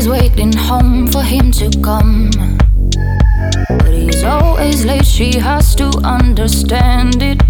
waiting home for him to come, but he's always late, she has to understand it.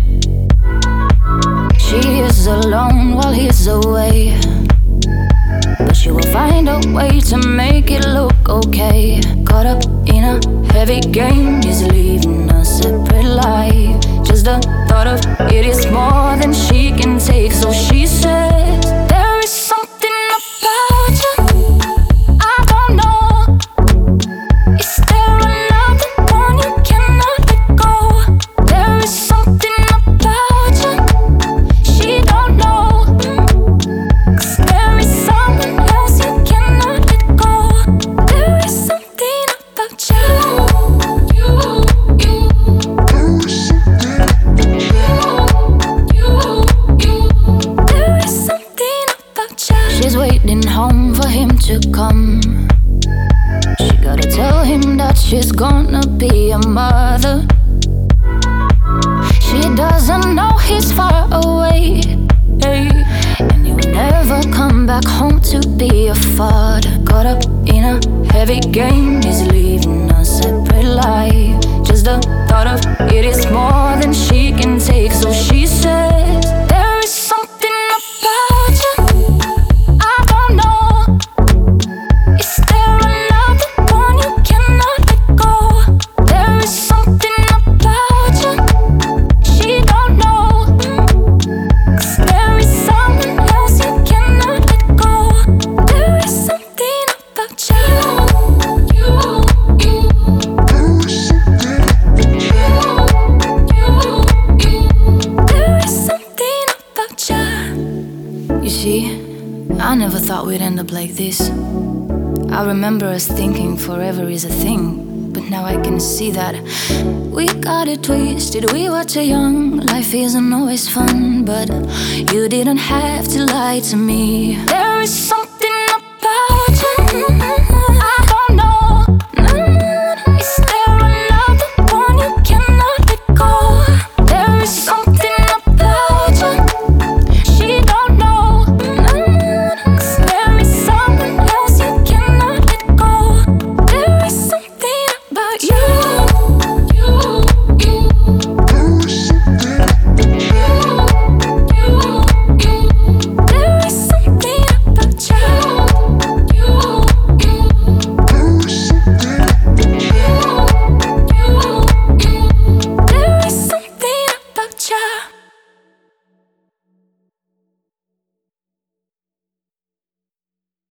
She is alone while he's away, but she will find a way to make it look okay. Caught up in a heavy game, he's living a separate life. Just the thought of it is more than she can take, so she says, there is something about you, I don't know. Is there another one you cannot let go? There is something about you, she don't know. 'Cause there is someone else you cannot let go. There is something about you. She's waiting home for him to come. She gotta tell him that she's gonna be a mother. She doesn't know he's far away, hey, and he will never come back home to be a father. Caught up in a heavy game, he's living a separate life. Just the thought of it is more than she can take, so she says, there is something about you, I don't know. Is there another one you cannot let go? There is something about you, she don't know. 'Cause there is someone else you cannot let go. There is something about you. There is something about you. You see, I never thought we'd end up like this. I remember us thinking forever is a thing, but now I can see that we got it twisted. We were too young, life isn't always fun, but you didn't have to lie to me. There is something